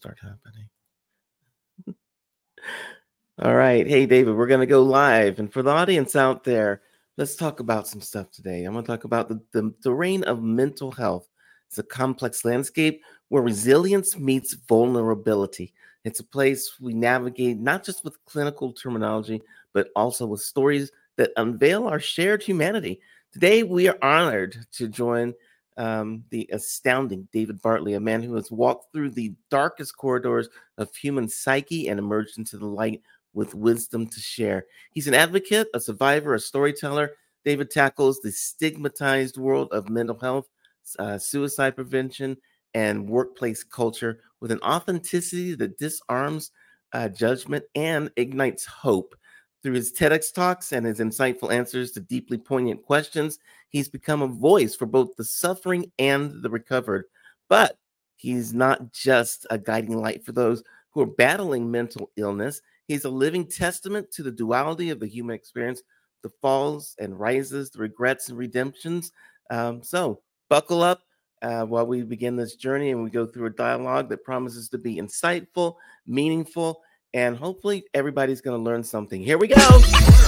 start happening. All right. Hey, David, we're going to go live. And for the audience out there, let's talk about some stuff today. I'm going to talk about the reign of mental health. It's a complex landscape where resilience meets vulnerability. It's a place we navigate not just with clinical terminology, but also with stories that unveil our shared humanity. Today, we are honored to join the astounding David Bartley, a man who has walked through the darkest corridors of human psyche and emerged into the light with wisdom to share. He's an advocate, a survivor, a storyteller. David tackles the stigmatized world of mental health, suicide prevention, and workplace culture with an authenticity that disarms judgment and ignites hope. Through his TEDx talks and his insightful answers to deeply poignant questions, he's become a voice for both the suffering and the recovered. But he's not just a guiding light for those who are battling mental illness. He's a living testament to the duality of the human experience, the falls and rises, the regrets and redemptions. So buckle up while we begin this journey and we go through a dialogue that promises to be insightful, meaningful, and hopefully everybody's going to learn something. Here we go.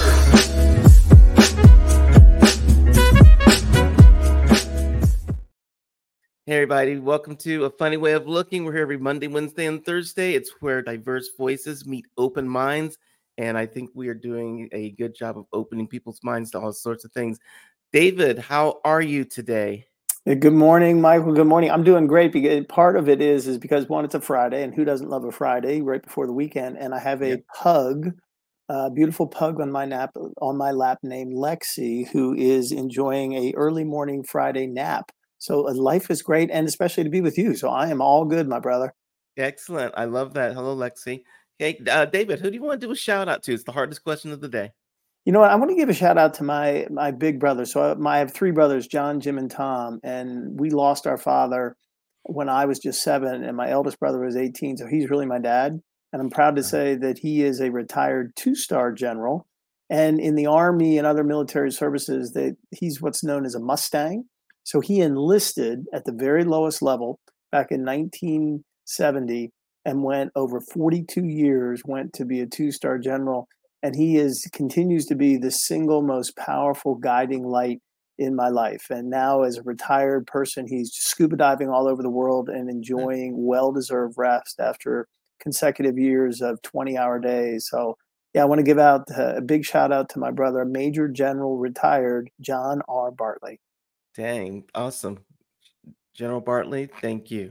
Hey, everybody. Welcome to A Funny Way of Looking. We're here every Monday, Wednesday, and Thursday. It's where diverse voices meet open minds. And I think we are doing a good job of opening people's minds to all sorts of things. David, how are you today? Good morning, Michael. Good morning. I'm doing great. Because part of it is because one, it's a Friday, and who doesn't love a Friday right before the weekend? And I have a pug, beautiful pug on my lap named Lexi, who is enjoying a early morning Friday nap. So life is great, and especially to be with you. So I am all good, my brother. Excellent. I love that. Hello, Lexi. Hey, David, who do you want to do a shout out to? It's the hardest question of the day. You know what? I want to give a shout out to my big brother. So I have three brothers, John, Jim, and Tom, and we lost our father when I was just 7, and my eldest brother was 18. So he's really my dad, and I'm proud to say that he is a retired 2-star general, and in the Army and other military services, that he's what's known as a Mustang. So he enlisted at the very lowest level back in 1970 and went over 42 years, went to be a 2-star general. And he continues to be the single most powerful guiding light in my life. And now, as a retired person, he's just scuba diving all over the world and enjoying well-deserved rest after consecutive years of 20-hour days. So, yeah, I want to give out a big shout out to my brother, Major General retired John R. Bartley. Dang, awesome. General Bartley, thank you.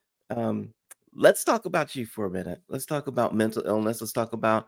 Let's talk about you for a minute. Let's talk about mental illness. Let's talk about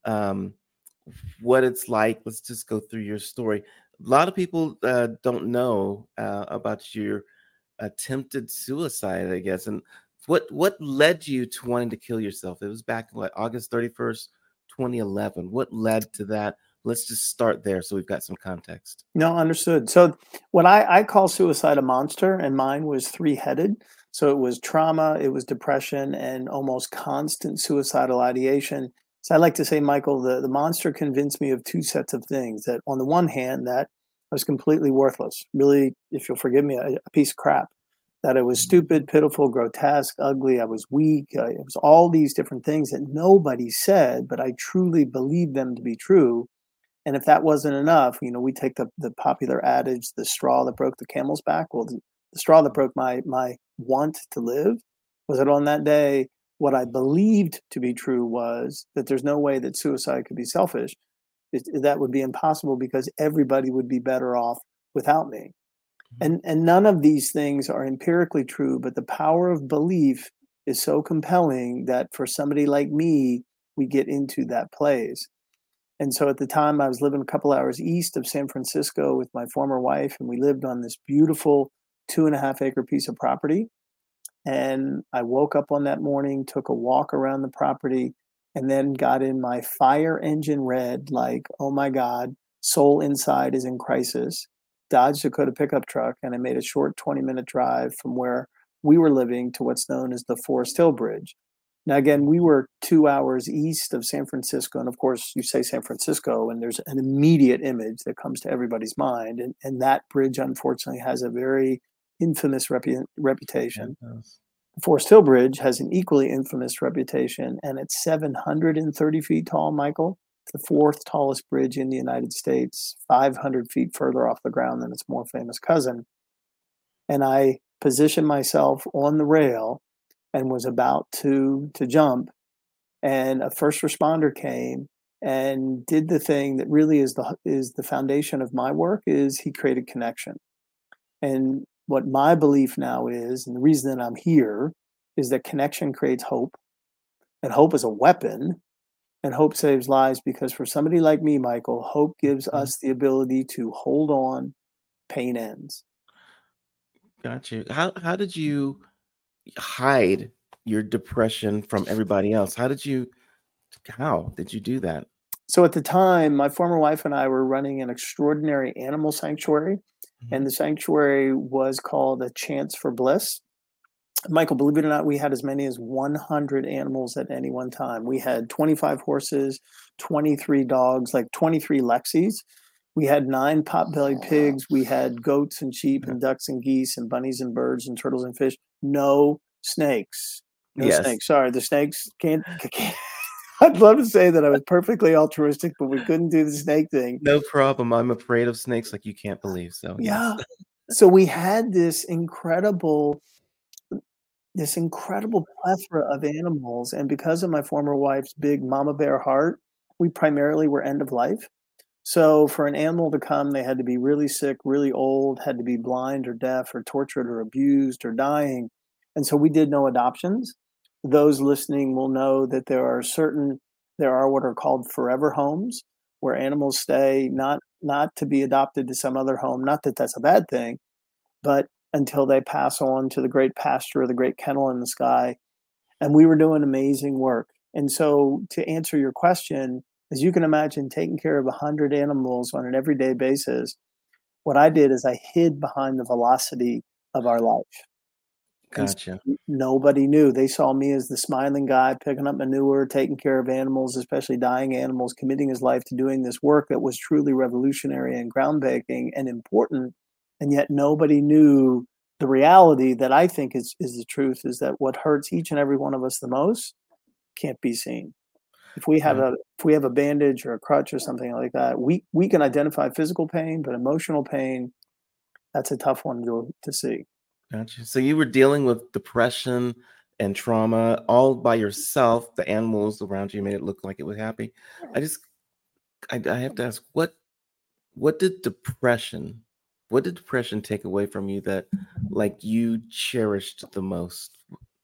what it's like. Let's just go through your story. A lot of people don't know about your attempted suicide, I guess. And what led you to wanting to kill yourself? It was back August 31st, 2011. What led to that? Let's just start there so we've got some context. No, understood. So when I call suicide a monster, and mine was 3-headed. So it was trauma, it was depression, and almost constant suicidal ideation. So I like to say, Michael, the monster convinced me of 2 sets of things. That on the one hand, that I was completely worthless, really, if you'll forgive me, a piece of crap. That I was stupid, pitiful, grotesque, ugly, I was weak. It was all these different things that nobody said, but I truly believed them to be true. And if that wasn't enough, we take the popular adage, the straw that broke the camel's back. Well, the straw that broke my want to live was that on that day, what I believed to be true was that there's no way that suicide could be selfish. That would be impossible because everybody would be better off without me. And none of these things are empirically true, but the power of belief is so compelling that for somebody like me, we get into that place. And so at the time, I was living a couple hours east of San Francisco with my former wife, and we lived on this beautiful 2.5-acre piece of property. And I woke up on that morning, took a walk around the property, and then got in my fire engine red, like, oh my God, soul inside is in crisis, Dodge Dakota pickup truck. And I made a short 20-minute drive from where we were living to what's known as the Forest Hill Bridge. Now, again, we were 2 hours east of San Francisco. And of course, you say San Francisco, and there's an immediate image that comes to everybody's mind. And that bridge, unfortunately, has a very infamous reputation. Forest Hill Bridge has an equally infamous reputation, and it's 730 feet tall, Michael. It's the fourth tallest bridge in the United States, 500 feet further off the ground than its more famous cousin. And I positioned myself on the rail and was about to jump, and a first responder came and did the thing that really is the foundation of my work. Is he created connection. And what my belief now is, and the reason that I'm here, is that connection creates hope, and hope is a weapon, and hope saves lives, because for somebody like me, Michael, hope gives Mhm. us the ability to hold on. Pain ends. Got you. How did you hide your depression from everybody else? How did you do that? So at the time, my former wife and I were running an extraordinary animal sanctuary, and Mhm. the sanctuary was called A Chance for Bliss. Michael, believe it or not, we had as many as 100 animals at any one time. We had 25 horses, 23 dogs, like 23 Lexis. We had 9 pot-bellied pigs. We had goats and sheep Yeah. and ducks and geese and bunnies and birds and turtles and fish. No snakes. No Yes. snakes. Sorry, the snakes can't. I'd love to say that I was perfectly altruistic, but we couldn't do the snake thing. No problem. I'm afraid of snakes like you can't believe. So yes. Yeah. So we had this incredible plethora of animals, and because of my former wife's big mama bear heart, we primarily were end of life. So for an animal to come, they had to be really sick, really old, had to be blind or deaf or tortured or abused or dying. And so we did no adoptions. Those listening will know that there are what are called forever homes, where animals stay, not to be adopted to some other home. Not that that's a bad thing, but until they pass on to the great pasture or the great kennel in the sky. And we were doing amazing work. And so, to answer your question, as you can imagine, taking care of 100 animals on an everyday basis, what I did is I hid behind the velocity of our life. And Gotcha. nobody knew. They saw me as the smiling guy picking up manure, taking care of animals, especially dying animals, committing his life to doing this work that was truly revolutionary and groundbreaking and important. And yet nobody knew the reality that I think is the truth, is that what hurts each and every one of us the most can't be seen. If we have Got a bandage or a crutch or something like that, we can identify physical pain, but emotional pain, that's a tough one to see. Gotcha. So you were dealing with depression and trauma all by yourself. The animals around you made it look like it was happy. I just, I have to ask, what did depression take away from you that, like, you cherished the most?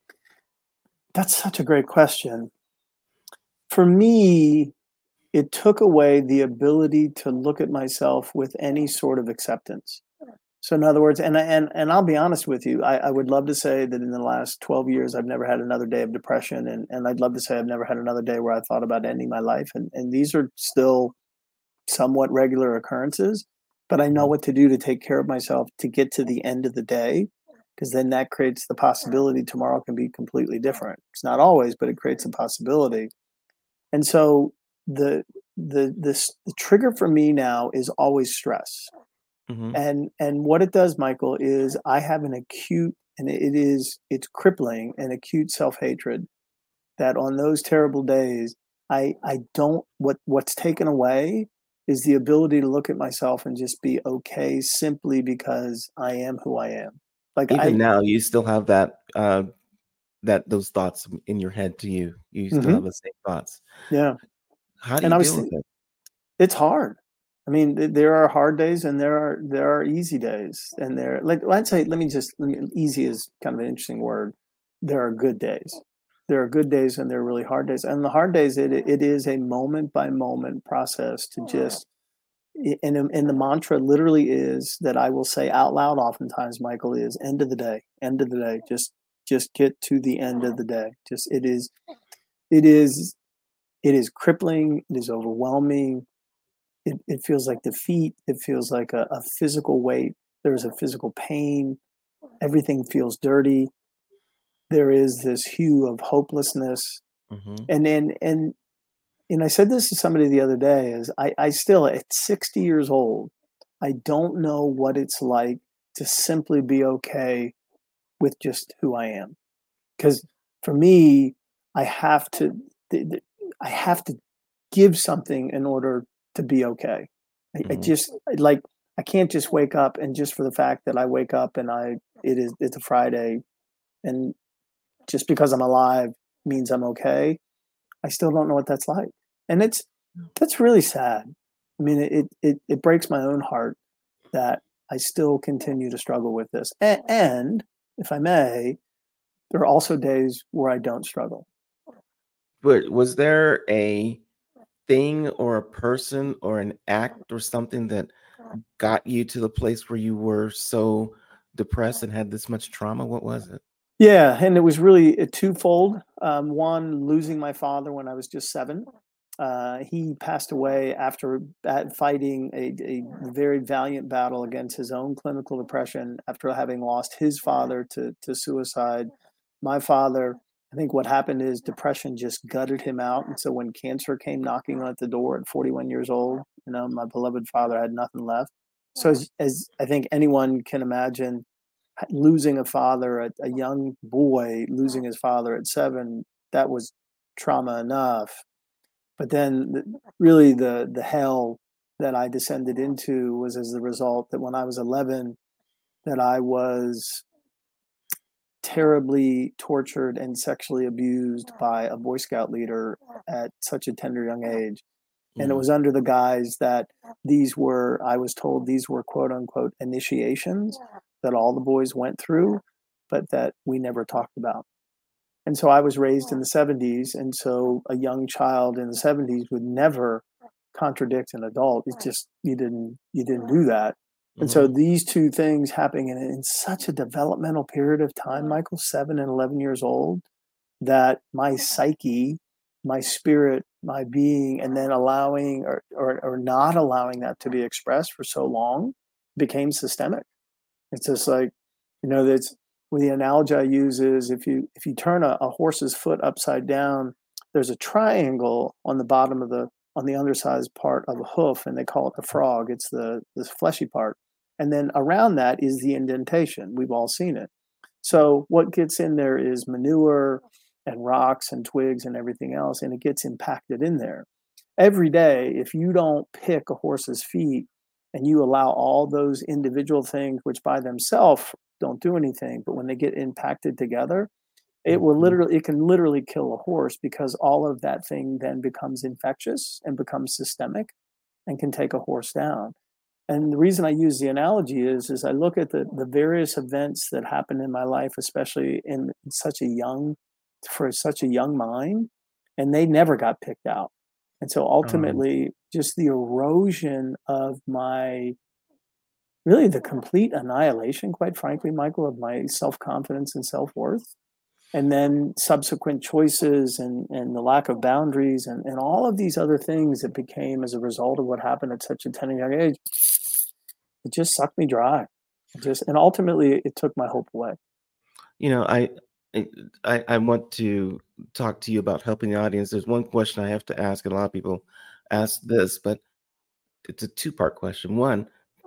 That's such a great question. For me, it took away the ability to look at myself with any sort of acceptance. So in other words, and I'll be honest with you, I would love to say that in the last 12 years I've never had another day of depression, and I'd love to say I've never had another day where I thought about ending my life. And these are still somewhat regular occurrences, but I know Mhm. what to do to take care of myself to get to the end of the day, because then that creates the possibility tomorrow can be completely different. It's not always, but it creates a possibility. And so the the trigger for me now is always stress. Mhm. And what it does, Michael, is I have an acute, and it's crippling, an acute self-hatred that on those terrible days, I don't what's taken away is the ability to look at myself and just be okay simply because I am who I am. Like Even now, you still have those thoughts in your head to you. You still Mhm, have the same thoughts. yeah. How do And you I was deal with think it? it's hard. I mean, there are hard days and there are easy days, and like easy is kind of an interesting word. There are good days. There are good days and there are really hard days. And the hard days, it is a moment by moment process to just and the mantra literally is that I will say out loud oftentimes, Michael, is end of the day, end of the day. Just get to the end of the day. Just it is it is crippling, it is overwhelming, it feels like defeat. It feels like a physical weight. There's a physical pain. Everything feels dirty. There is this hue of hopelessness. Mhm. And I said this to somebody the other day, is I still at 60 years old, I don't know what it's like to simply be okay with just who I am. Because for me, I have to, I have to give something in order to be okay. I just like, I can't just wake up and just for the fact that I wake up and it's a Friday and just because I'm alive means I'm okay. I still don't know what that's like. And that's really sad. I mean, it breaks my own heart that I still continue to struggle with this. And if I may, there are also days where I don't struggle. But was there a thing or a person or an act or something that got you to the place where you were so depressed and had this much trauma? What was it? Yeah, and it was really a twofold. One, losing my father when I was just 7. He passed away after fighting a very valiant battle against his own clinical depression after having lost his father to suicide. My father, I think what happened is depression just gutted him out. And so when cancer came knocking at the door at 41 years old, my beloved father had nothing left. So as I think anyone can imagine, losing a father, a young boy losing his father at 7, that was trauma enough. But then really the hell that I descended into was as the result that when I was 11, that I was terribly tortured and sexually abused by a Boy Scout leader at such a tender young age. And it was under the guise that I was told these were quote unquote initiations that all the boys went through, but that we never talked about. And so I was raised in the 70s. And so a young child in the 70s would never contradict an adult. It's just, you didn't do that. And so these two things happening in such a developmental period of time, Michael, 7 and 11 years old, that my psyche, my spirit, my being, and then allowing or not allowing that to be expressed for so long became systemic. It's just like, that's the analogy I use is if you turn a horse's foot upside down, there's a triangle on the bottom on the undersized part of a hoof, and they call it the frog. It's this fleshy part. And then around that is the indentation. We've all seen it. So what gets in there is manure and rocks and twigs and everything else, and it gets impacted in there. Every day, if you don't pick a horse's feet and you allow all those individual things, which by themselves don't do anything, but when they get impacted together, it can literally kill a horse because all of that thing then becomes infectious and becomes systemic and can take a horse down. And the reason I use the analogy is I look at the various events that happened in my life, especially for such a young mind, and they never got picked out. And so ultimately, just the erosion of really the complete annihilation, quite frankly, Michael, of my self-confidence and self-worth, and then subsequent choices and the lack of boundaries and all of these other things that became as a result of what happened at such a tender young age, it just sucked me dry. And ultimately it took my hope away. I want to talk to you about helping the audience. There's one question I have to ask, and a lot of people ask this, but it's a 2-part question. One,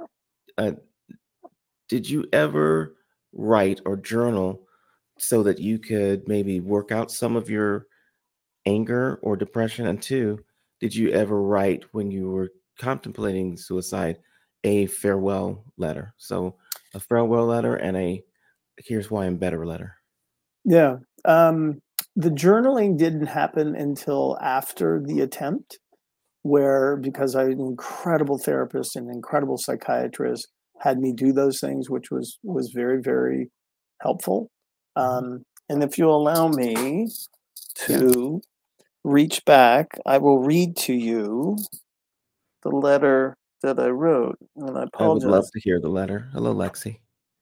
did you ever write or journal so that you could maybe work out some of your anger or depression? And 2, did you ever write when you were contemplating suicide a farewell letter? So a farewell letter and a here's why I'm better letter. Yeah. The journaling didn't happen until after the attempt, because I had an incredible therapist and incredible psychiatrist had me do those things, which was very, very helpful. And if you'll allow me to reach back, I will read to you the letter that I wrote. And I apologize. I would love to hear the letter. Hello, Lexi.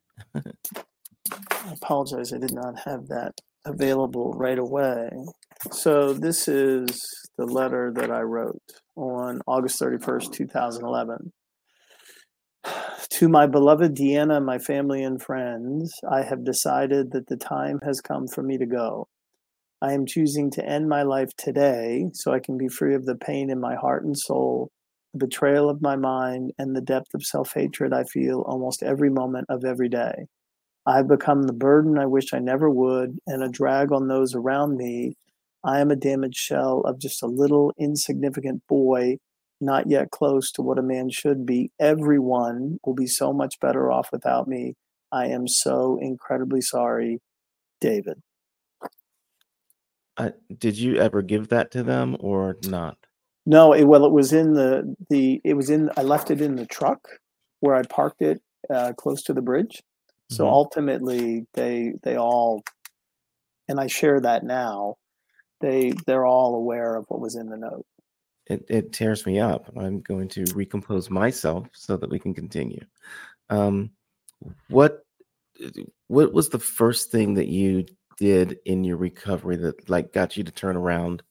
I apologize. I did not have that available right away. So this is the letter that I wrote on August 31st, 2011. To my beloved Deanna, my family and friends, I have decided that the time has come for me to go. I am choosing to end my life today so I can be free of the pain in my heart and soul, the betrayal of my mind, and the depth of self-hatred I feel almost every moment of every day. I've become the burden I wish I never would, and a drag on those around me. I am a damaged shell of just a little insignificant boy, not yet close to what a man should be. Everyone will be so much better off without me. I am so incredibly sorry, David. Did you ever give that to them or not? No, well, it was in I left it in the truck where I parked it close to the bridge. So Hmm. ultimately, they all, and I share that now. They're all aware of what was in the note. It tears me up. I'm going to recompose myself so that we can continue. Um, what what was the first thing that you did in your recovery that like got you to turn around?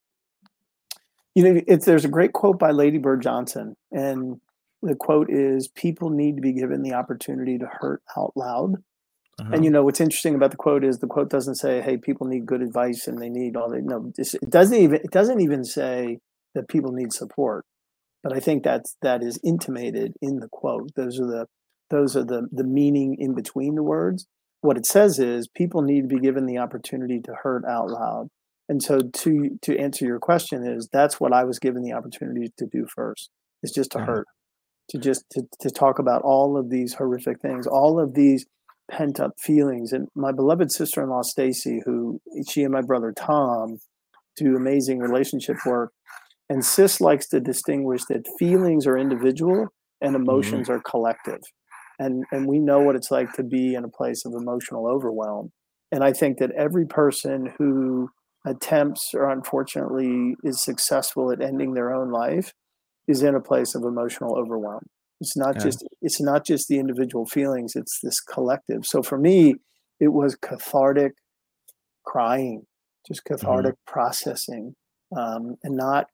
There's a great quote by Lady Bird Johnson, and the quote is, "People need to be given the opportunity to hurt out loud." And Uh-huh. what's interesting about the quote is the quote doesn't say, "Hey, people need good advice and they need all that." No, it doesn't even say that people need support. But I think that is intimated in the quote. Those are the meaning in between the words. What it says is people need to be given the opportunity to hurt out loud. And so to answer your question is that's what I was given the opportunity to do first, is just to Uh, hurt, to talk about all of these horrific things, all of these pent up feelings. And my beloved sister in law Stacy, who she and my brother Tom do amazing relationship work, and Sis likes to distinguish that feelings are individual and mhm. emotions are collective. And we know what it's like to be in a place of emotional overwhelm. And I think that every person who attempts or unfortunately is successful at ending their own life is in a place of emotional overwhelm. Yeah. It's not just the individual feelings, it's this collective. So for me, it was cathartic crying, just Mhm. cathartic processing, and not,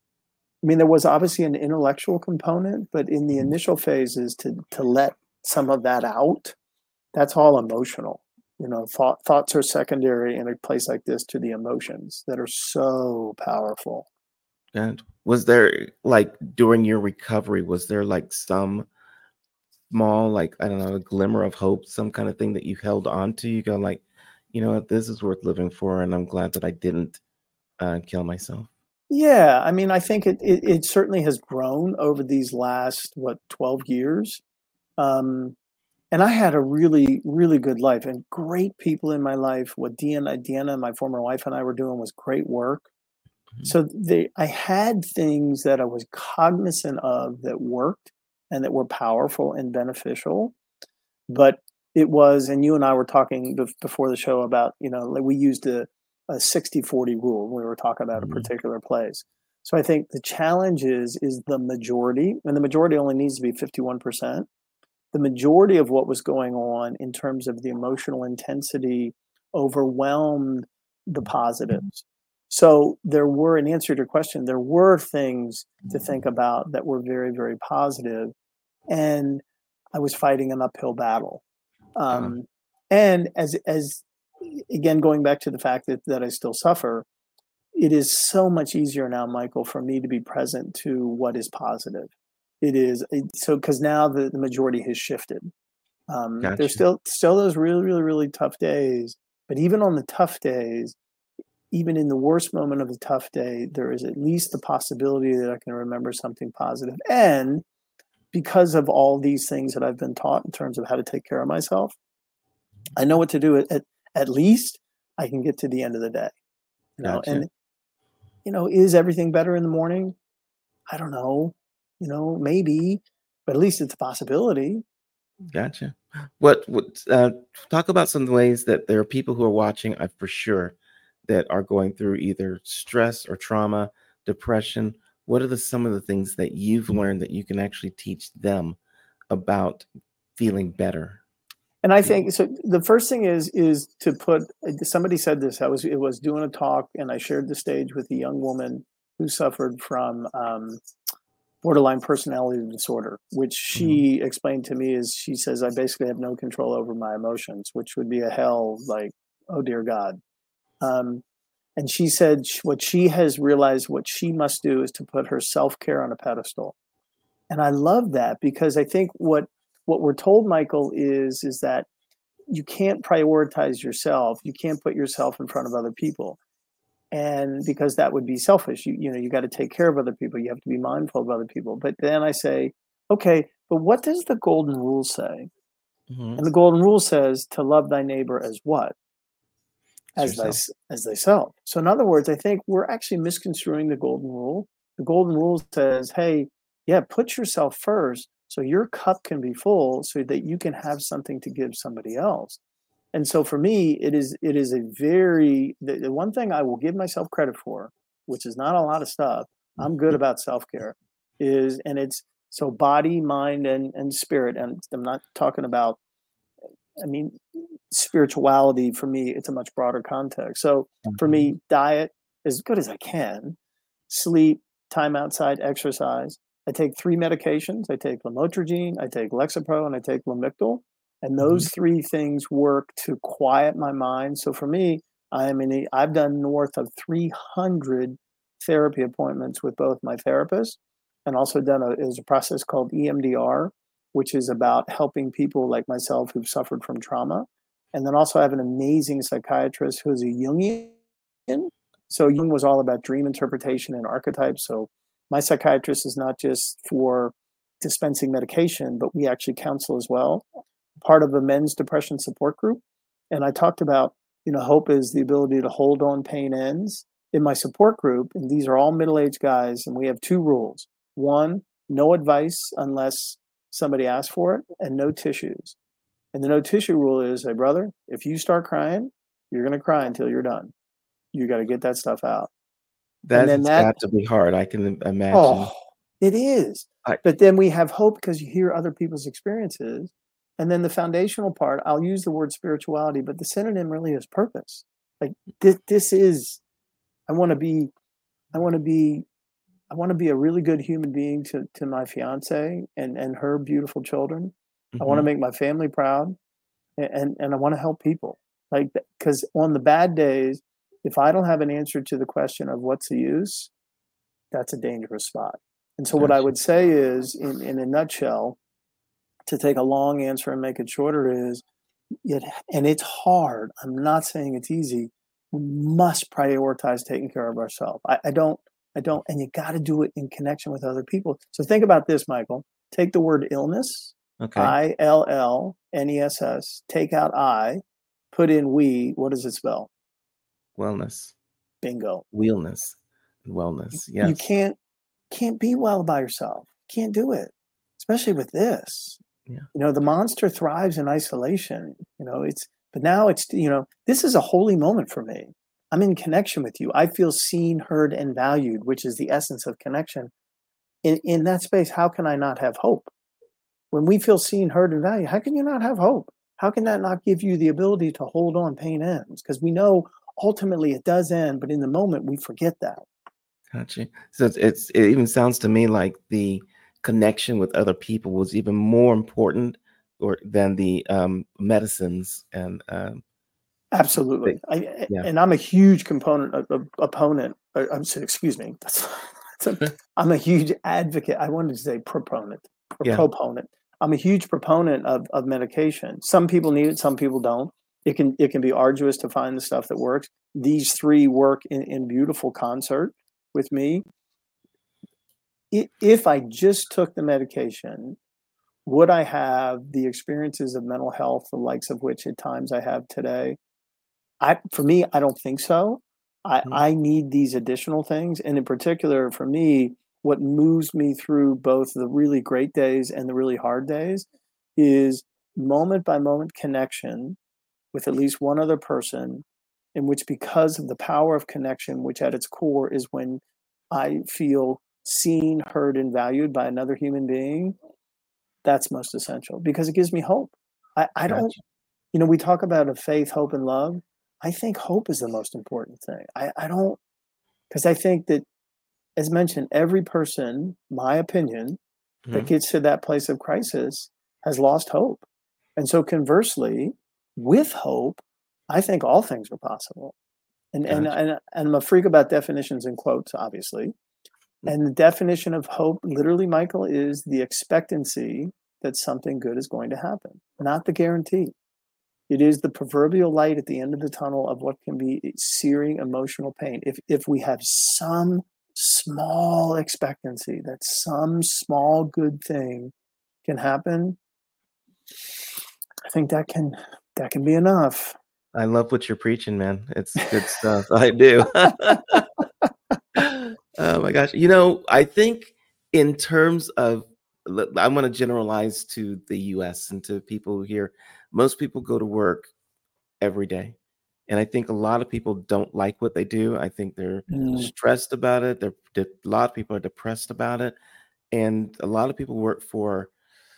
I mean, there was obviously an intellectual component, but in the Mhm. initial phases to let some of that out, that's all emotional. Thoughts are secondary in a place like this to the emotions that are so powerful. And was there like during your recovery, was there like some small, like, I don't know, a glimmer of hope, some kind of thing that you held on to? You go like, you know what, this is worth living for, and I'm glad that I didn't kill myself. Yeah, I mean, I think it certainly has grown over these last, what, 12 years. Um, and I had a really, really good life and great people in my life. What Deanna, my former wife, and I were doing was great work. Mhm. So I had things that I was cognizant of that worked and that were powerful and beneficial. But it was, and you and I were talking before the show about, like we used a 60-40 rule when we were talking about a Mhm. particular place. So I think the challenge is the majority, and the majority only needs to be 51%. The majority of what was going on in terms of the emotional intensity overwhelmed the positives. So there were, in answer to your question, there were things to think about that were very, very positive, and I was fighting an uphill battle. Uh, Um, and as again, going back to the fact that I still suffer, it is so much easier now, Michael, for me to be present to what is positive. So because now the majority has shifted. There's gotcha. still those really, really, really tough days, but even on the tough days, even in the worst moment of the tough day, there is at least the possibility that I can remember something positive. And because of all these things that I've been taught in terms of how to take care of myself, I know what to do. At least I can get to the end of the day. Gotcha. And is everything better in the morning? I don't know. Maybe, but at least it's a possibility. Gotcha. What talk about some ways that there are people who are watching, for sure, that are going through either stress or trauma, depression. What are some of the things that you've learned that you can actually teach them about feeling better? And I think so. The first thing is to put. Somebody said this. It was doing a talk, and I shared the stage with a young woman who suffered from borderline personality disorder, which Mhm. she explained to me is, she says, I basically have no control over my emotions, which would be a hell, like, oh dear God. Um, and she said what she has realized what she must do is to put her self care on a pedestal. And I love that because I think what we're told, Michael, is that you can't prioritize yourself. You can't put yourself in front of other people. And because that would be selfish. You got to take care of other people. You have to be mindful of other people. But then I say, okay, but what does the golden rule say? Mm-hmm. And the golden rule says to love thy neighbor as what? It's As thyself. So in other words, I think we're actually misconstruing the golden rule. The golden rule says, hey, yeah, put yourself first so your cup can be full so that you can have something to give somebody else. And so for me, it is a very, the one thing I will give myself credit for, which is not a lot of stuff, I'm good about self-care, and it's so body, mind, and spirit. And I'm not talking about, I mean, spirituality for me, it's a much broader context. So for me, diet as good as I can, sleep, time outside, exercise. I take 3 medications. I take lamotrigine, I take Lexapro, and I take Lamictal. And those 3 things work to quiet my mind. So for me, I've done north of 300 therapy appointments with both my therapist and also done a process called EMDR, which is about helping people like myself who've suffered from trauma. And then also I have an amazing psychiatrist who's a Jungian. So Jung was all about dream interpretation and archetypes. So my psychiatrist is not just for dispensing medication, but we actually counsel as well. Part of a men's depression support group. And I talked about, hope is the ability to hold on pain ends. In my support group, and these are all middle-aged guys, and we have 2 rules. 1, no advice unless somebody asks for it, and no tissues. And the no tissue rule is, hey, brother, if you start crying, you're going to cry until you're done. You got to get that stuff out. That's got to be hard. I can imagine. Oh, it is. But then we have hope because you hear other people's experiences. And then the foundational part, I'll use the word spirituality, but the synonym really is purpose. Like this is, I want to be a really good human being to my fiance and her beautiful children. I want to make my family proud, and I want to help people. Like, because on the bad days, if I don't have an answer to the question of what's the use, that's a dangerous spot. And so what I would say is, in a nutshell, to take a long answer and make it shorter is, and it's hard. I'm not saying it's easy. We must prioritize taking care of ourselves. I don't, and you got to do it in connection with other people. So think about this, Michael. Take the word illness, ILLNESS, take out I, put in we. What does it spell? Wellness. Bingo. Wellness. Wellness. Yes. You can't be well by yourself. Can't do it, especially with this. Yeah. The monster thrives in isolation. But now it's, this is a holy moment for me. I'm in connection with you. I feel seen, heard, and valued, which is the essence of connection. In that space, how can I not have hope? When we feel seen, heard, and valued, how can you not have hope? How can that not give you the ability to hold on pain ends? Because we know ultimately it does end, but in the moment we forget that. Gotcha. So it even sounds to me like the connection with other people was even more important than the medicines and absolutely. And I'm a huge opponent. Excuse me. I'm a huge advocate. I wanted to say proponent. I'm a huge proponent of medication. Some people need it, some people don't. It can be arduous to find the stuff that works. These 3 work in beautiful concert with me. If I just took the medication, would I have the experiences of mental health, the likes of which at times I have today? For me, I don't think so. I need these additional things. And in particular, for me, what moves me through both the really great days and the really hard days is moment by moment connection with at least one other person, in which, because of the power of connection, which at its core is when I feel seen, heard, and valued by another human being, that's most essential because it gives me hope. I don't, we talk about a faith, hope, and love. I think hope is the most important thing. I don't, because I think that, as mentioned, every person, my opinion, that gets to that place of crisis has lost hope. And so conversely, with hope, I think all things are possible. And I'm a freak about definitions and quotes, obviously. And the definition of hope, literally, Michael, is the expectancy that something good is going to happen, not the guarantee. It is the proverbial light at the end of the tunnel of what can be searing emotional pain. If we have some small expectancy that some small good thing can happen, I think that can be enough. I love what you're preaching, man. It's good stuff. I do. Oh my gosh. I think in terms of, I want to generalize to the US and to people here. Most people go to work every day. And I think a lot of people don't like what they do. I think they're Mm, stressed about it. A lot of people are depressed about it. And a lot of people work for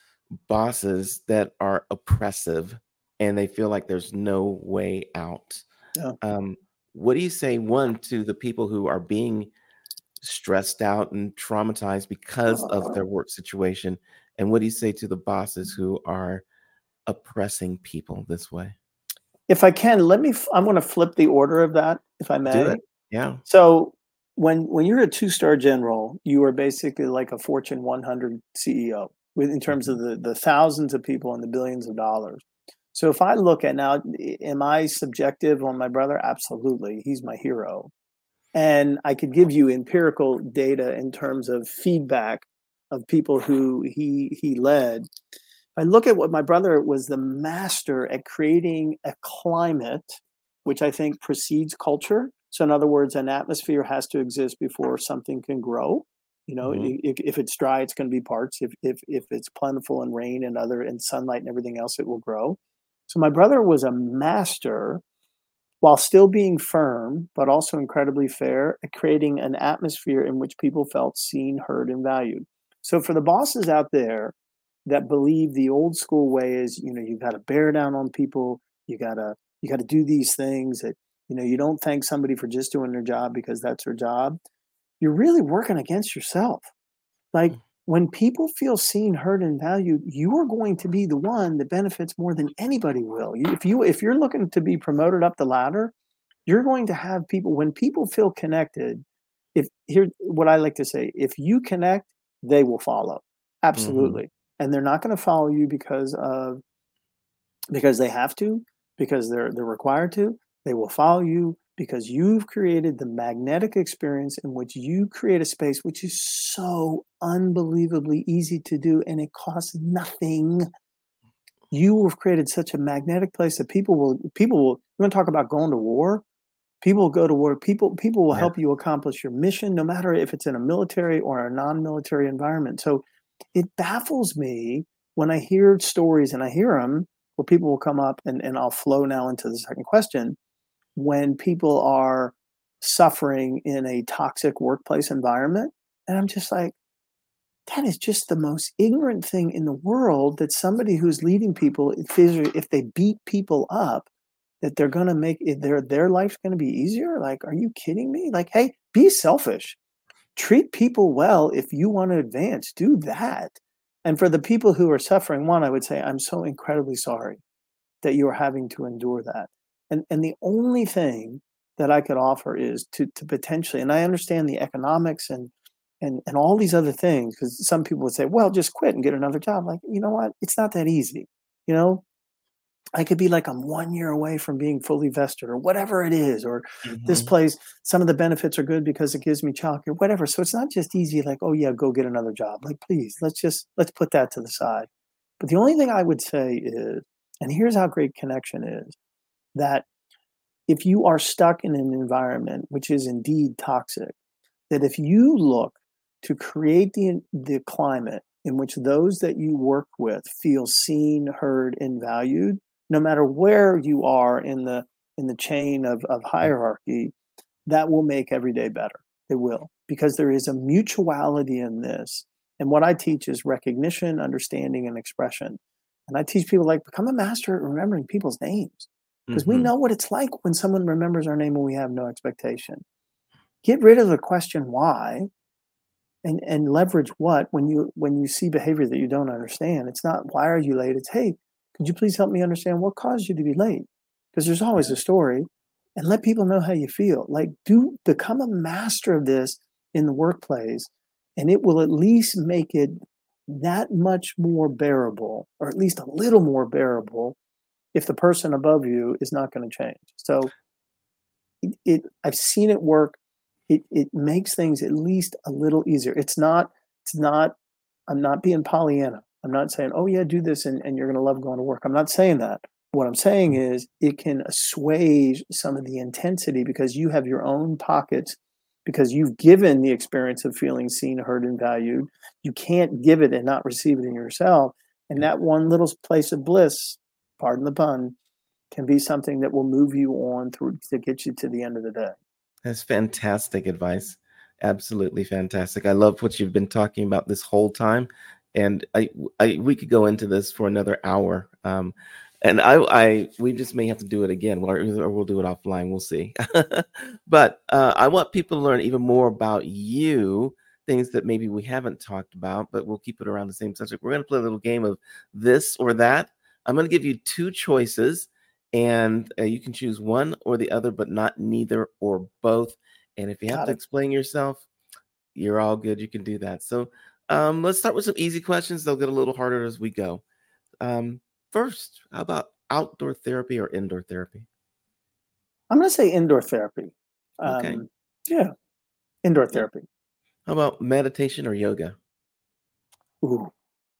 bosses that are oppressive and they feel like there's no way out. yeah. Um, what do you say, one, to the people who are being stressed out and traumatized because of their work situation? And what do you say to the bosses who are oppressing people this way? If I can, I'm going to flip the order of that, if I Do may. it. Yeah. So when you're a two-star general, you are basically like a Fortune 100 CEO in terms of Mhm. the thousands of people and the billions of dollars. So if I look at now, am I subjective on my brother? Absolutely. He's my hero. And I could give you empirical data in terms of feedback of people who he led. I look at what my brother was the master at creating a climate, which I think precedes culture. So, in other words, an atmosphere has to exist before something can grow. Mhm. If it's dry, it's going to be parts. If it's plentiful and rain and sunlight and everything else, it will grow. So, my brother was a master while still being firm, but also incredibly fair at creating an atmosphere in which people felt seen, heard, and valued. So, for the bosses out there that believe the old school way is, you got to bear down on people. You got to do these things that, you don't thank somebody for just doing their job because that's their job. You're really working against yourself. Like when people feel seen, heard, and valued, you are going to be the one that benefits more than anybody will. If you're looking to be promoted up the ladder, you're going to have people when people feel connected. If here what I like to say, if you connect, they will follow. Mhm. Absolutely. And they're not going to follow you because they have to, because they're required to. They will follow you because you've created the magnetic experience in which you create a space which is so unbelievably easy to do and it costs nothing. You have created such a magnetic place that people will you want to talk about going to war? People will go to war. People will Yeah. help you accomplish your mission, no matter if it's in a military or a non-military environment. So it baffles me when I hear stories and I hear them where people will come up and I'll flow now into the second question when people are suffering in a toxic workplace environment. And I'm just like, that is just the most ignorant thing in the world that somebody who's leading people, if they beat people up, that they're going to make it, their life's going to be easier. Like, are you kidding me? Like, hey, be selfish, treat people well. If you want to advance, do that. And for the people who are suffering, one, I would say, I'm so incredibly sorry that you are having to endure that. And the only thing that I could offer is to potentially, and I understand the economics and all these other things, because some people would say, well, just quit and get another job. Like, you know what? It's not that easy. You know, I could be like, I'm 1 year away from being fully vested or whatever it is, or this Mhm. place, some of the benefits are good because it gives me childcare, whatever. So it's not just easy, like, oh yeah, go get another job. Like, please, let's put that to the side. But the only thing I would say is, and here's how great connection is, that if you are stuck in an environment which is indeed toxic, that if you look to create the climate in which those that you work with feel seen, heard, and valued, no matter where you are in the chain of hierarchy, that will make every day better. It will, because there is a mutuality in this. And what I teach is recognition, understanding, and expression. And I teach people like become a master at remembering people's names because we Mhm. know what it's like when someone remembers our name and we have no expectation. Get rid of the question why and leverage what when you see behavior that you don't understand. It's not why are you late? It's hey, could you please help me understand what caused you to be late? Because there's always a story, and let people know how you feel. Like do become a master of this in the workplace, and it will at least make it that much more bearable, or at least a little more bearable if the person above you is not going to change. So I've seen it work. It makes things at least a little easier. It's not, I'm not being Pollyanna. I'm not saying, oh yeah, do this and you're going to love going to work. I'm not saying that. What I'm saying is it can assuage some of the intensity because you have your own pockets, because you've given the experience of feeling seen, heard, and valued. You can't give it and not receive it in yourself. And that one little place of bliss, pardon the pun, can be something that will move you on through to get you to the end of the day. That's fantastic advice. Absolutely fantastic. I love what you've been talking about this whole time, and we could go into this for another hour. And we just may have to do it again, or we'll do it offline. We'll see. But I want people to learn even more about you, things that maybe we haven't talked about, but we'll keep it around the same subject. We're going to play a little game of this or that. I'm going to give you two choices, and you can choose one or the other, but not neither or both. And if you have to explain yourself, you're all good. You can do that. So let's start with some easy questions. They'll get a little harder as we go. First, how about outdoor therapy or indoor therapy? I'm going to say indoor therapy. Okay. Yeah, indoor therapy. How about meditation or yoga? Ooh.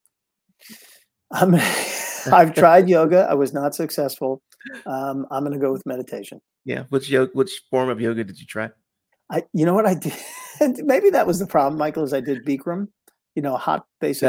I've tried yoga. I was not successful. I'm going to go with meditation. Yeah. Which form of yoga did you try? You know what I did? Maybe that was the problem, Michael, is I did Bikram, hot box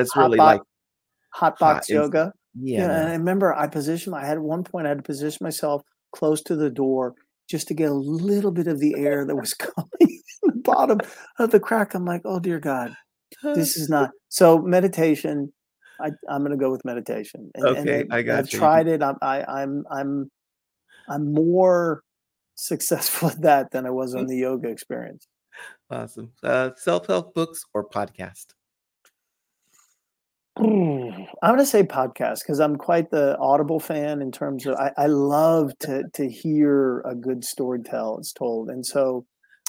yoga. Yeah. And I remember I had at one point I had to position myself close to the door just to get a little bit of the air that was coming in the bottom of the crack. I'm like, oh dear God, this is not. So meditation, I'm going to go with meditation. Okay, I got I've you. tried it. I'm more successful at that than I was on the yoga experience. Awesome. Self-help books or podcast? I'm going to say podcast because I'm quite the Audible fan in terms of I love to hear a good story it's told. And so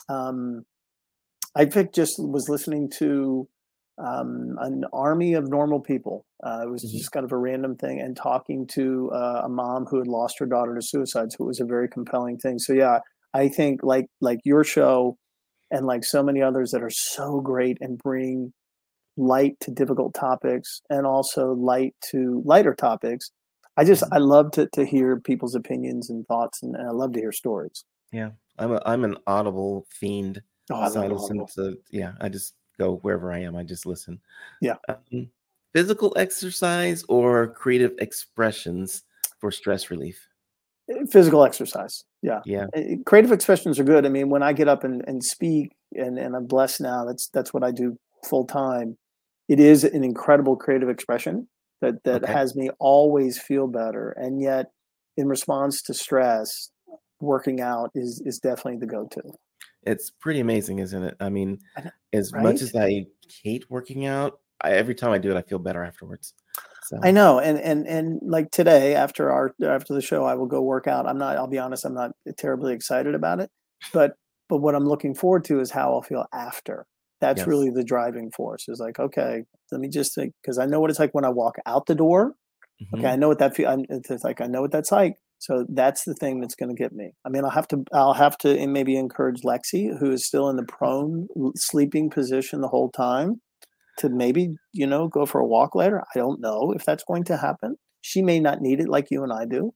I was listening to an army of normal people. It was just kind of a random thing, and talking to a mom who had lost her daughter to suicide. So it was a very compelling thing. So yeah, I think like your show and like so many others that are so great and bring light to difficult topics and also light to lighter topics. I love to hear people's opinions and thoughts, and I love to hear stories. Yeah, I'm an Audible fiend. Oh, I love Audible. I just go wherever I am. I just listen. Yeah. Physical exercise or creative expressions for stress relief? Physical exercise. Yeah. Yeah. Creative expressions are good. I mean, when I get up and speak, and I'm blessed now, that's what I do full time. It is an incredible creative expression that has me always feel better. And yet, in response to stress, working out is definitely the go-to. It's pretty amazing, isn't it? I mean, as much as I hate working out, every time I do it, I feel better afterwards. So. I know, and like today after the show, I will go work out. I'll be honest, I'm not terribly excited about it, but what I'm looking forward to is how I'll feel after. That's really the driving force. Is like, okay, let me just think, because I know what it's like when I walk out the door. Okay, I know what that feels. It's like I know what that's like. So that's the thing that's going to get me. I mean, I'll have to maybe encourage Lexi, who is still in the prone sleeping position the whole time, to maybe, go for a walk later. I don't know if that's going to happen. She may not need it like you and I do.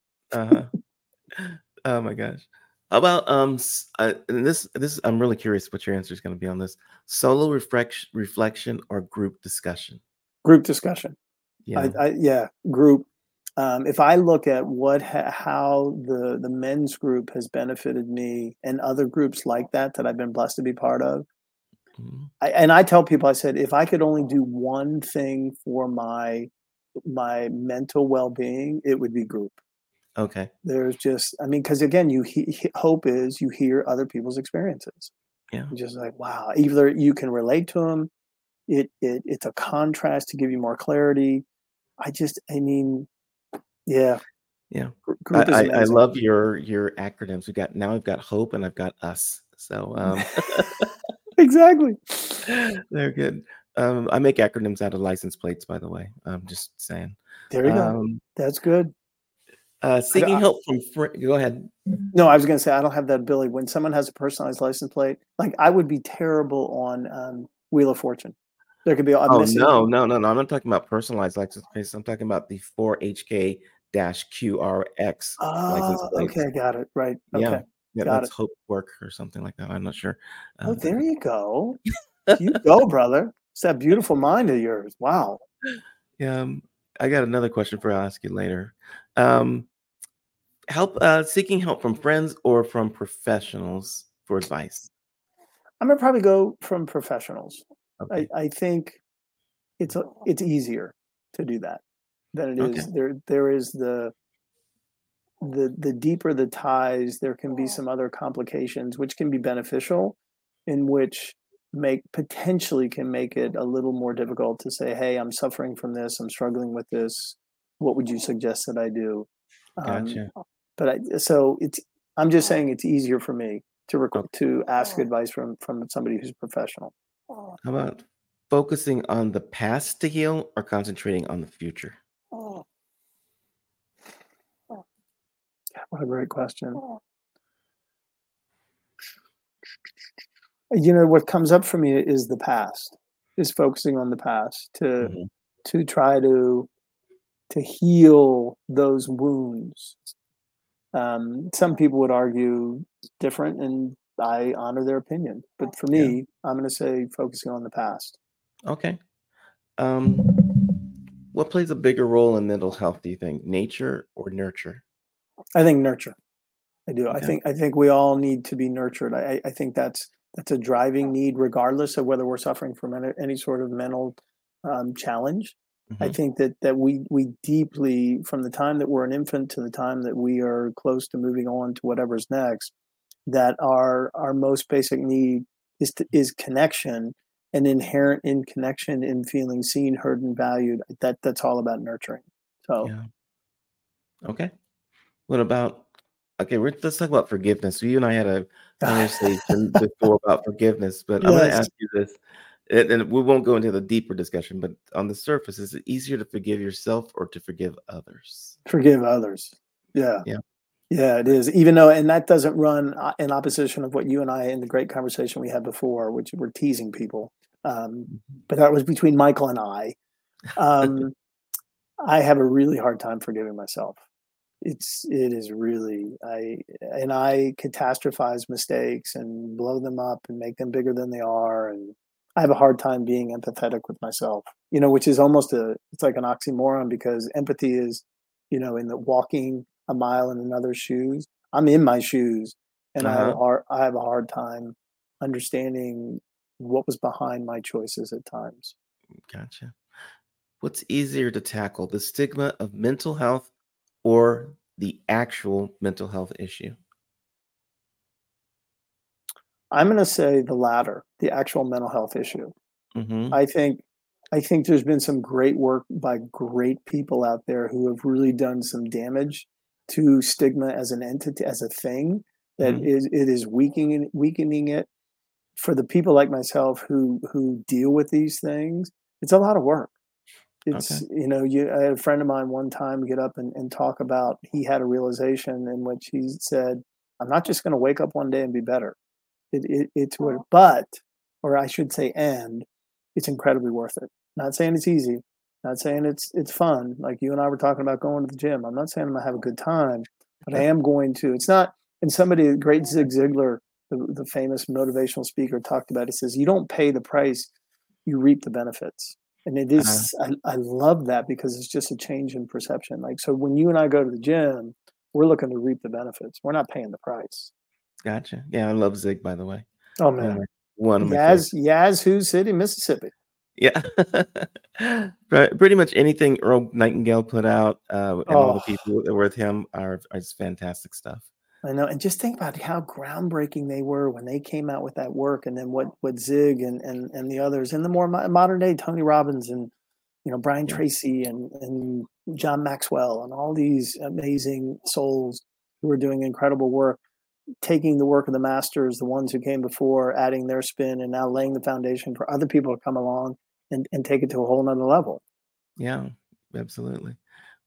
Oh my gosh. How about and this I'm really curious what your answer is going to be on this. Solo reflection or group discussion? Group discussion. Yeah. Group. If I look at how the men's group has benefited me and other groups like that I've been blessed to be part of, I tell people, I said, if I could only do one thing for my mental well-being, it would be group. Okay. There's just, because again, hope is you hear other people's experiences. Yeah. You're just like, wow, either you can relate to them. It's a contrast to give you more clarity. Yeah. Yeah. I love your acronyms. I've got hope and I've got us. So exactly. They're good. I make acronyms out of license plates, by the way. I'm just saying. There you go. That's good. Seeking help from go ahead. No, I was going to say I don't have that ability. When someone has a personalized license plate, like I would be terrible on Wheel of Fortune. There could be a Oh, missing. no. I'm not talking about personalized license plates. I'm talking about the 4HK-QRX license Oh, plates. okay, got it. Right. Yeah. Okay, Yeah, got that's it. Hope Work or something like that. I'm not sure. Oh, Uh, there you go. You go, brother. It's that beautiful mind of yours. Wow. yeah, I got another question for I'll ask you later. Um, seeking help from friends or from professionals for advice. I'm gonna probably go from professionals. Okay. I think it's easier to do that than it Okay. is there is the deeper the ties, there can be some other complications which can be beneficial, in which make potentially can make it a little more difficult to say, hey, I'm suffering from this, I'm struggling with this. What would you suggest that I do? Um, Gotcha. but so it's I'm just saying it's easier for me to Okay. to ask advice from somebody who's professional. How about focusing on the past to heal or concentrating on the future? What a great question. You know, what comes up for me is the past, is focusing on the past Mhm. to try to heal those wounds. Some people would argue different, and I honor their opinion. But for Yeah. me, I'm going to say focusing on the past. Okay. Um, what plays a bigger role in mental health, do you think? Nature or nurture? I think nurture. I do. Okay. I think we all need to be nurtured. I think that's a driving need, regardless of whether we're suffering from any sort of mental challenge. I Hmm. think that we deeply, from the time that we're an infant to the time that we are close to moving on to whatever's next, that our most basic need is connection, and inherent in connection, in feeling seen, heard, and valued. That's all about nurturing. So Yeah. Okay. What about okay, let's talk about forgiveness. So you and I had a conversation before about forgiveness, but I'm gonna yes, ask you this, and we won't go into the deeper discussion, but on the surface, is it easier to forgive yourself or to forgive others? forgive others. Yeah. Yeah. Yeah, it is. Even though, and that doesn't run in opposition of what you and I in the great conversation we had before, which we're teasing people. Um, Mhm. but that was between Michael and I. Um, I have a really hard time forgiving myself. It is really I catastrophize mistakes and blow them up and make them bigger than they are, and I have a hard time being empathetic with myself. You know, which is almost it's like an oxymoron, because empathy is, you know, in the walking a mile in another's shoes. I'm in my shoes, and Uh-huh. I have a hard time understanding what was behind my choices at times. Gotcha. What's easier to tackle, the stigma of mental health or the actual mental health issue? I'm going to say the latter, the actual mental health issue. Mhm. I think I think there's been some great work by great people out there who have really done some damage to stigma as an entity, as a thing, that Mhm. is it is weakening it. For the people like myself who deal with these things, it's a lot of work. It's, Okay. you know, I had a friend of mine one time get up and talk about, he had a realization in which he said, I'm not just going to wake up one day and be better. It's what, but, or I should say, and it's incredibly worth it. Not saying it's easy, not saying it's fun. Like you and I were talking about going to the gym. I'm not saying I'm gonna have a good time, but I am going to. It's not. And somebody, great Zig Ziglar, the famous motivational speaker, talked about. It says you don't pay the price, you reap the benefits. And it Uh, is. I love that, because it's just a change in perception. Like, so when you and I go to the gym, we're looking to reap the benefits. We're not paying the price. gotcha. Yeah, I love Zig, by the way. Oh One of man. my one of my favorites. Yazoo City, Mississippi. Yeah. Pretty much anything Earl Nightingale put out, and all Oh, the people that were with him are just fantastic stuff. I know. And just think about how groundbreaking they were when they came out with that work, and then what Zig and the others, and the more modern day Tony Robbins, and you know, Brian Yeah. Tracy and John Maxwell, and all these amazing souls who are doing incredible work, taking the work of the masters, the ones who came before, adding their spin, and now laying the foundation for other people to come along and take it to a whole nother level. Yeah, absolutely.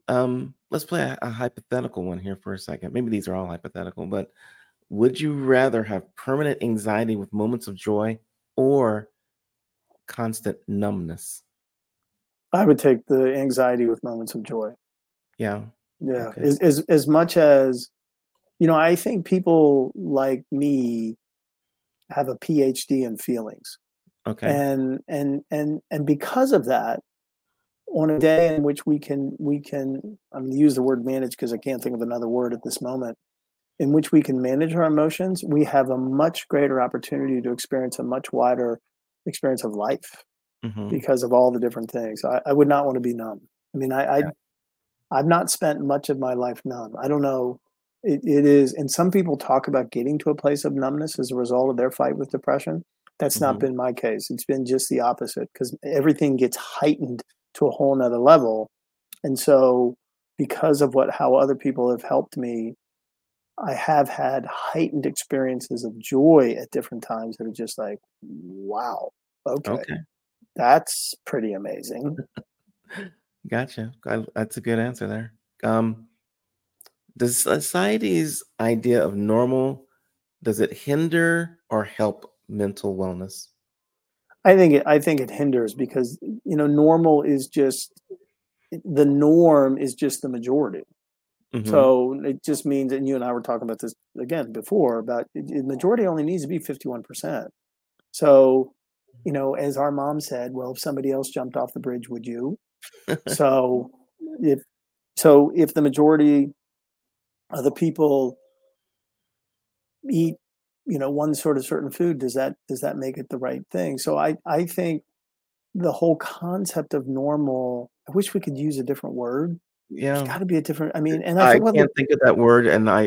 Let's play a hypothetical one here for a second. Maybe these are all hypothetical, but would you rather have permanent anxiety with moments of joy or constant numbness? I would take the anxiety with moments of joy. Yeah. Yeah, Okay. as much as I think people like me have a PhD in feelings, Okay. and because of that, on a day in which we can I'm gonna use the word manage because I can't think of another word at this moment, in which we can manage our emotions, we have a much greater opportunity to experience a much wider experience of life Hmm. because of all the different things. I would not want to be numb. I mean, Yeah. I've not spent much of my life numb. I don't know. It is, and some people talk about getting to a place of numbness as a result of their fight with depression. That's not Hmm. been my case. It's been just the opposite because everything gets heightened to a whole nother level. And so, because of how other people have helped me, I have had heightened experiences of joy at different times that are just like, wow, okay, Okay. that's pretty amazing. Gotcha. That's a good answer there. Um, does society's idea of normal, does it hinder or help mental wellness? I think it hinders because normal is just the norm is just the majority. Hmm. So it just means, and you and I were talking about this again before, about the majority only needs to be 51%. So, as our mom said, well, if somebody else jumped off the bridge, would you? So if if the majority of the people eat, one sort of certain food, does that make it the right thing? So I think the whole concept of normal, I wish we could use a different word. There's Yeah. got to be a different. I mean, and I I think, well, can't look, think of that word,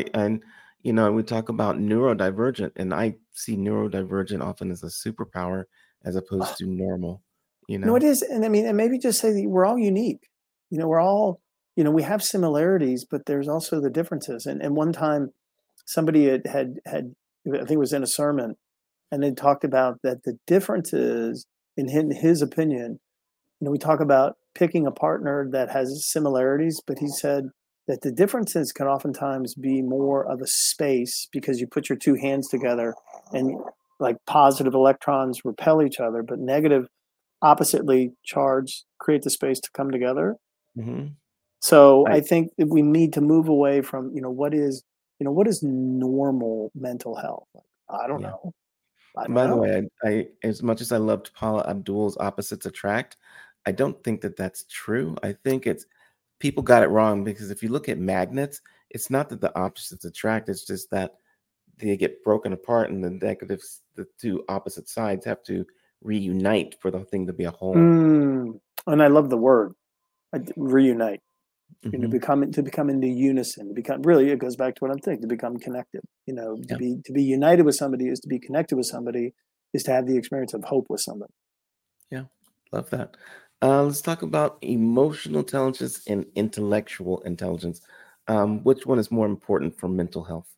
we talk about neurodivergent, and I see neurodivergent often as a superpower as opposed to normal, you no, it know? is, and I mean, and maybe just say that we're all unique. We're all, we have similarities, but there's also the differences. And one time, somebody had I think it was in a sermon, and they talked about that the differences in his opinion. We talk about picking a partner that has similarities, but he said that the differences can oftentimes be more of a space because you put your two hands together and like positive electrons repel each other, but negative oppositely charged create the space to come together. Mhm. So I I think that we need to move away from, what is normal mental health? Like, I don't Yeah. know. I And don't by the know. way, I as much as I loved Paula Abdul's "Opposites Attract," I don't think that that's true. I think it's people got it wrong because if you look at magnets, it's not that the opposites attract, it's just that they get broken apart and the two opposite sides have to reunite for the thing to be a whole. And I love the word reunite. Mhm. To become into unison, to become, really, it goes back to what I'm thinking, to become connected. To Yeah. be united with somebody is to be connected with somebody, is to have the experience of hope with somebody. Yeah, love that. Let's talk about emotional intelligence and intellectual intelligence. Which one is more important for mental health?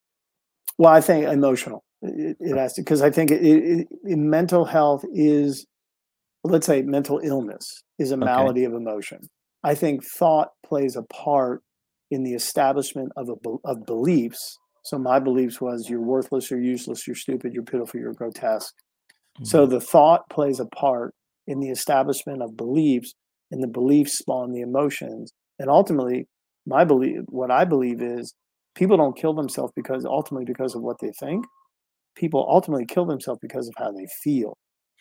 Well, I think emotional. It has to, because I think mental health is, let's say, mental illness is a Okay. malady of emotion. I think thought plays a part in the establishment of beliefs. So my beliefs was you're worthless, you're useless, you're stupid, you're pitiful, you're grotesque. So Mhm. the thought plays a part in the establishment of beliefs, and the beliefs spawn the emotions. And ultimately, what I believe is people don't kill themselves because of what they think. People ultimately kill themselves because of how they feel.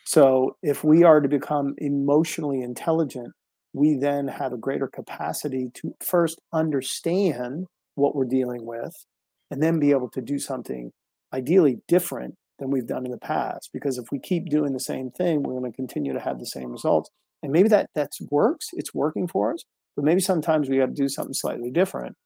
So if we are to become emotionally intelligent, we then have a greater capacity to first understand what we're dealing with and then be able to do something ideally different than we've done in the past. Because if we keep doing the same thing, we're going to continue to have the same results. And maybe that works, it's working for us, but maybe sometimes we have to do something slightly different.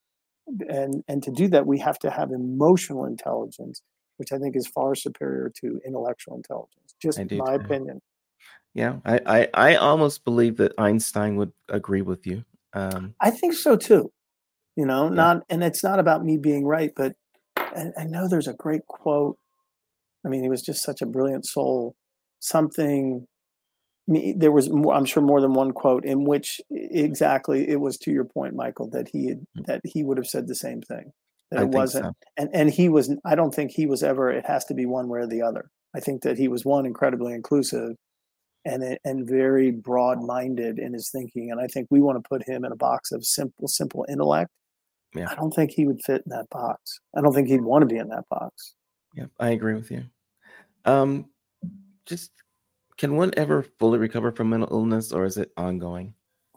And to do that, we have to have emotional intelligence, which I think is far superior to intellectual intelligence. Just I do my too. opinion. Yeah, I almost believe that Einstein would agree with you. Um, I think so too. yeah. Not, and it's not about me being right, but I know there's a great quote. I mean, he was just such a brilliant soul. Something, there was more, I'm sure more than one quote in which exactly it was to your point, Michael, that he would have said the same thing, that I it think wasn't, so. and he was, I don't think he was ever, it has to be one way or the other. I think that he was one, incredibly inclusive and very broad minded in his thinking. And I think we want to put him in a box of simple intellect. Yeah. I don't think he would fit in that box. I don't think he'd want to be in that box. Yeah. I agree with you. Just can one ever fully recover from mental illness, or is it ongoing?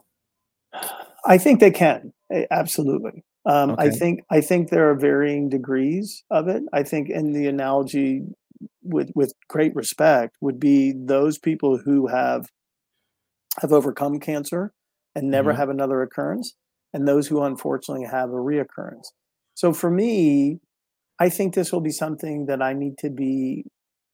I think they can, absolutely. Okay. I think there are varying degrees of it. I think, in the analogy, with great respect, would be those people who have overcome cancer and never Hmm. have another occurrence, and those who unfortunately have a reoccurrence. So for me, I think this will be something that I need to be.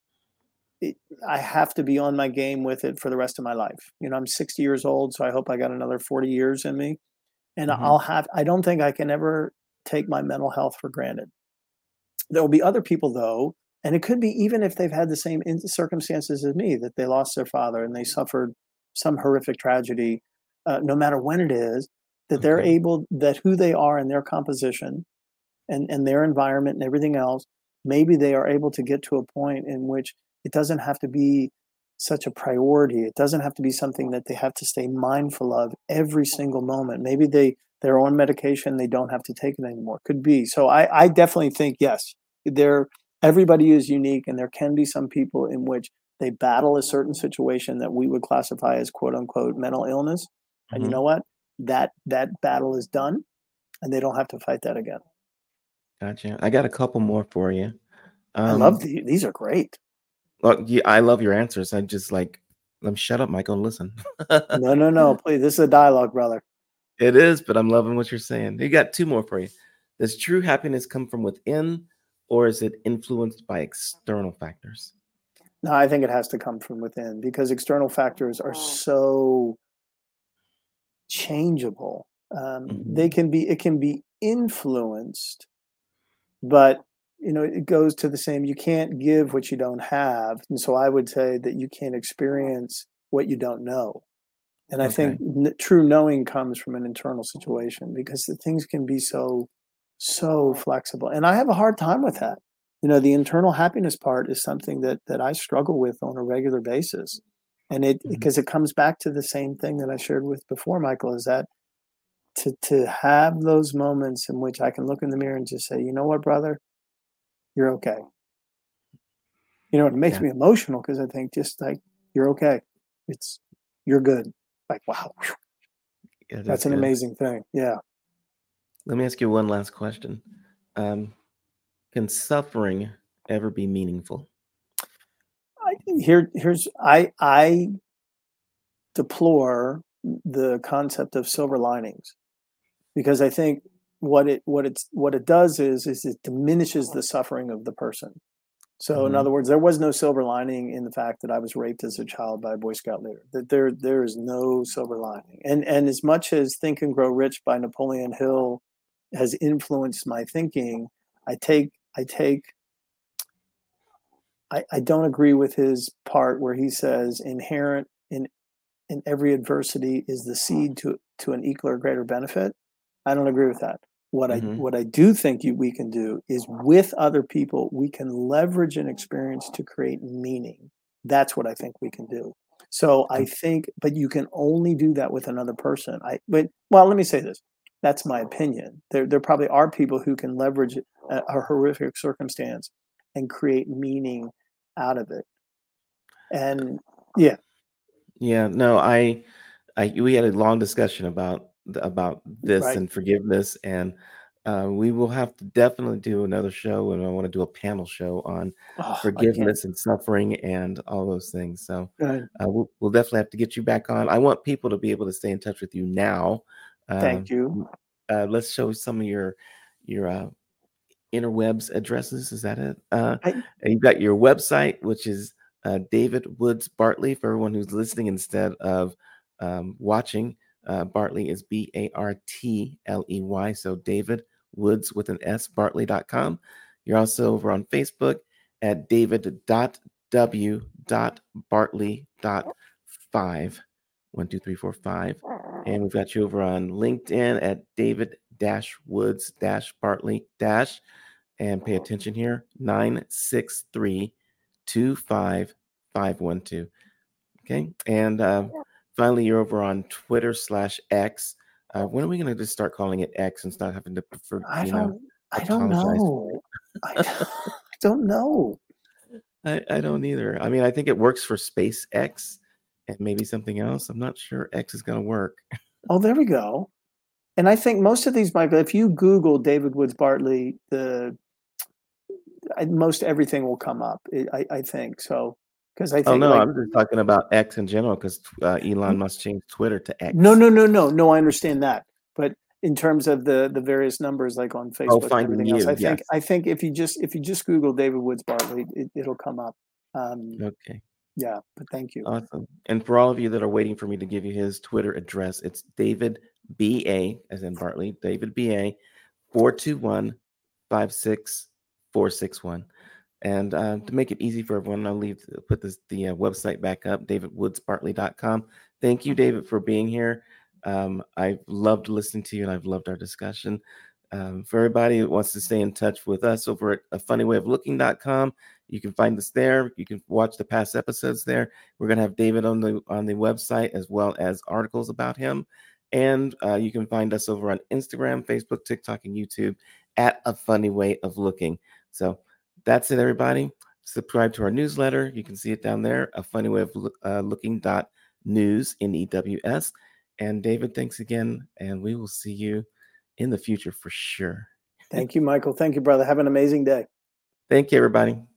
I have to be on my game with it for the rest of my life. I'm 60 years old, so I hope I got another 40 years in me. And Hmm. I don't think I can ever take my mental health for granted. There will be other people, though, and it could be even if they've had the same circumstances as me, that they lost their father and they suffered some horrific tragedy, no matter when it is, that they're Okay. able, that who they are and their composition and their environment and everything else, maybe they are able to get to a point in which it doesn't have to be such a priority. It doesn't have to be something that they have to stay mindful of every single moment. Maybe they're on medication, they don't have to take it anymore. Could be. So I definitely think yes, there everybody is unique, and there can be some people in which they battle a certain situation that we would classify as quote unquote mental illness. And you Hmm. know what? That battle is done, and they don't have to fight that again. Gotcha. I got a couple more for you. I love Um, these are great. well, yeah, I love your answers. I just like, let me shut up, Michael, and listen. No, no, no, please. This is a dialogue, brother. It is, but I'm loving what you're saying. You got two more for you. Does true happiness come from within, or is it influenced by external factors? No, I think it has to come from within because external factors are so changeable. Hmm. It can be influenced, but it goes to the same. You can't give what you don't have, and so I would say that you can't experience what you don't know. And I think Okay. true knowing comes from an internal situation because the things can be so flexible. And I have a hard time with that. The internal happiness part is something that I struggle with on a regular basis. And it Hmm. because it comes back to the same thing that I shared with before, Michael, is that to have those moments in which I can look in the mirror and just say, you know what, brother, you're okay. It makes Yeah. me emotional because I think just like you're okay. It's you're good. Like, wow, Yeah, that's that's an good. amazing thing. Yeah. Let me ask you one last question. Um, can suffering ever be meaningful? I deplore the concept of silver linings because I think what it does is it diminishes the suffering of the person. So in Hmm. other words, there was no silver lining in the fact that I was raped as a child by a Boy Scout leader. That there is no silver lining. And as much as Think and Grow Rich by Napoleon Hill has influenced my thinking, I take I don't agree with his part where he says inherent in every adversity is the seed to an equal or greater benefit. I don't agree with that. Hmm. What I do think we can do is with other people, we can leverage an experience to create meaning. That's what I think we can do. So I think, but you can only do that with another person. Well, let me say this. That's my opinion. There probably are people who can leverage a horrific circumstance and create meaning out of it. And yeah, Yeah. No, we had a long discussion about this right. and forgiveness, and we will have to definitely do another show, and I want to do a panel show on Oh, I can't. forgiveness and suffering and all those things. So Good. we'll definitely have to get you back on. I want people to be able to stay in touch with you now. Thank Um, you. let's show some of your interwebs addresses. Is that it? I And you've got your website, which is David Woods Bartley. For everyone who's listening instead of watching, Bartley is Bartley. So David Woods with an S, Bartley.com. You're also over on Facebook at David.w.bartley.physical. 5. 1, 2, 3, 4, 5. And we've got you over on LinkedIn at David Woods Bartley and pay attention here, 963-25512. Okay. And finally, you're over on Twitter /X. When are we going to just start calling it X and start having to I don't know. I don't know. I don't either. I mean, I think it works for SpaceX and maybe something else. I'm not sure X is going to work. Oh, there we go. And I think most of these, Michael, if you Google David Woods Bartley, most everything will come up. I think so. Because I think, I'm just talking about X in general, because Elon Musk changed Twitter to X. No. I understand that, but in terms of the various numbers, like on Facebook and everything else, I think if you just Google David Woods Bartley, it'll come up. Okay. Yeah, but thank you. Awesome. And for all of you that are waiting for me to give you his Twitter address, it's David BA, as in Bartley, David BA 421-56461. And to make it easy for everyone, I'll put the website back up, davidwoodsbartley.com. Thank you, David, for being here. I've loved listening to you, and I've loved our discussion. For everybody who wants to stay in touch with us over at afunnywayoflooking.com, you can find us there. You can watch the past episodes there. We're going to have David on the website, as well as articles about him. And you can find us over on Instagram, Facebook, TikTok, and YouTube at A Funny Way of Looking. So that's it, everybody. Subscribe to our newsletter. You can see it down there, A Funny Way of Looking.news, NEWS. And David, thanks again. And we will see you in the future for sure. Thank you, Michael. Thank you, brother. Have an amazing day. Thank you, everybody.